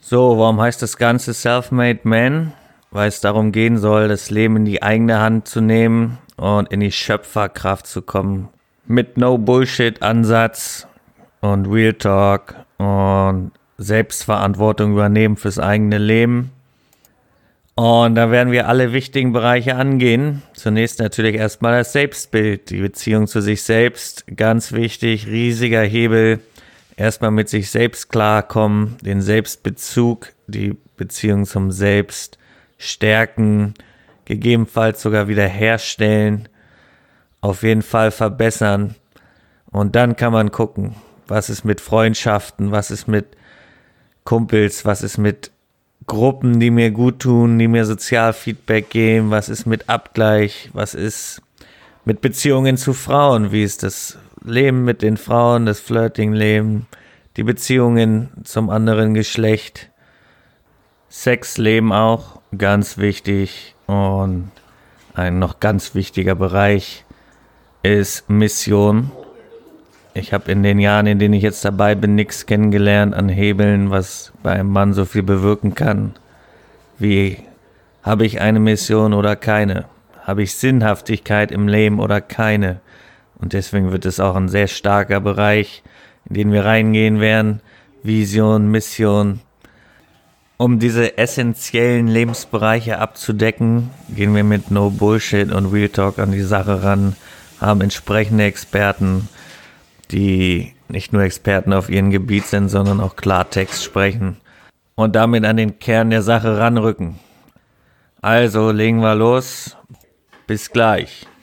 So, warum heißt das Ganze Self-Made Man? Weil es darum gehen soll, das Leben in die eigene Hand zu nehmen und in die Schöpferkraft zu kommen. Mit No-Bullshit-Ansatz und Real Talk und Selbstverantwortung übernehmen fürs eigene Leben. Und da werden wir alle wichtigen Bereiche angehen. Zunächst natürlich erstmal das Selbstbild, die Beziehung zu sich selbst. Ganz wichtig, riesiger Hebel. Erstmal mit sich selbst klarkommen, den Selbstbezug, die Beziehung zum Selbst stärken, gegebenenfalls sogar wieder herstellen, auf jeden Fall verbessern. Und dann kann man gucken, was ist mit Freundschaften, was ist mit Kumpels, was ist mit Gruppen, die mir gut tun, die mir Sozialfeedback geben, was ist mit Abgleich, was ist mit Beziehungen zu Frauen, wie ist das Leben mit den Frauen, das Flirting-Leben, die Beziehungen zum anderen Geschlecht, Sexleben auch, ganz wichtig. Und ein noch ganz wichtiger Bereich ist Mission. Ich habe in den Jahren, in denen ich jetzt dabei bin, nichts kennengelernt an Hebeln, was bei einem Mann so viel bewirken kann. Wie habe ich eine Mission oder keine? Habe ich Sinnhaftigkeit im Leben oder keine? Und deswegen wird es auch ein sehr starker Bereich, in den wir reingehen werden. Vision, Mission. Um diese essentiellen Lebensbereiche abzudecken, gehen wir mit No Bullshit und Real Talk an die Sache ran, haben entsprechende Experten, die nicht nur Experten auf ihrem Gebiet sind, sondern auch Klartext sprechen und damit an den Kern der Sache ranrücken. Also legen wir los. Bis gleich.